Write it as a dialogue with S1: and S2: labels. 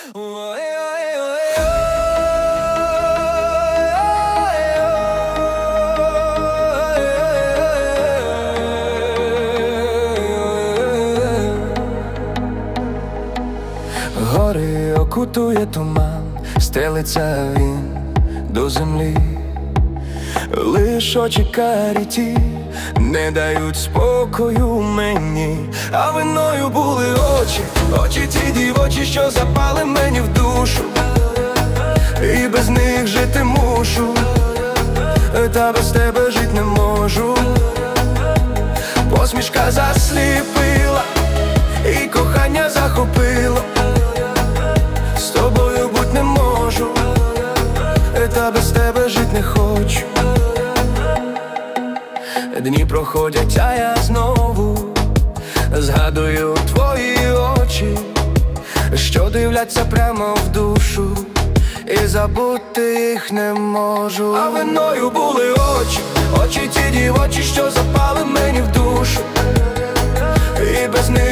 S1: Гори окутує туман, стелиться він до землі. Лиш очі карі ті не дають спокою мені. А виною були очі, очі ті дівочі, що запали мені в душу. І без них жити мушу, та без тебе жить не можу. Посмішка засліпила і кохання захопило. З тобою будь не можу, та без тебе жить не хочу. Дні проходять, а я знову згадую твої очі, що дивляться прямо в душу, і забути їх не можу. А виною були очі, очі ті дівочі, що запали мені в душу. І без них